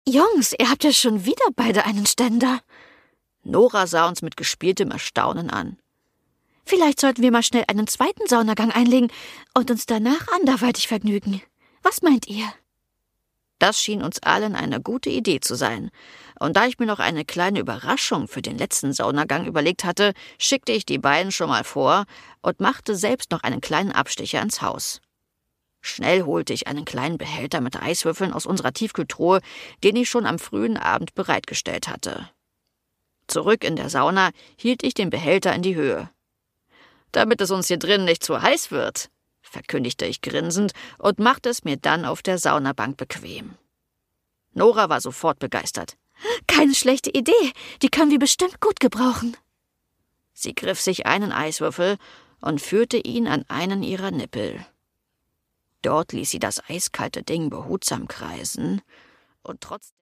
Jungs, ihr habt ja schon wieder beide einen Ständer. Nora sah uns mit gespieltem Erstaunen an. Vielleicht sollten wir mal schnell einen zweiten Saunagang einlegen und uns danach anderweitig vergnügen. Was meint ihr? Das schien uns allen eine gute Idee zu sein. Und da ich mir noch eine kleine Überraschung für den letzten Saunagang überlegt hatte, schickte ich die beiden schon mal vor und machte selbst noch einen kleinen Abstecher ins Haus. Schnell holte ich einen kleinen Behälter mit Eiswürfeln aus unserer Tiefkühltruhe, den ich schon am frühen Abend bereitgestellt hatte. Zurück in der Sauna hielt ich den Behälter in die Höhe. »Damit es uns hier drin nicht zu heiß wird«, verkündigte ich grinsend und machte es mir dann auf der Saunabank bequem. Nora war sofort begeistert. »Keine schlechte Idee, die können wir bestimmt gut gebrauchen.« Sie griff sich einen Eiswürfel und führte ihn an einen ihrer Nippel. Dort ließ sie das eiskalte Ding behutsam kreisen und trotz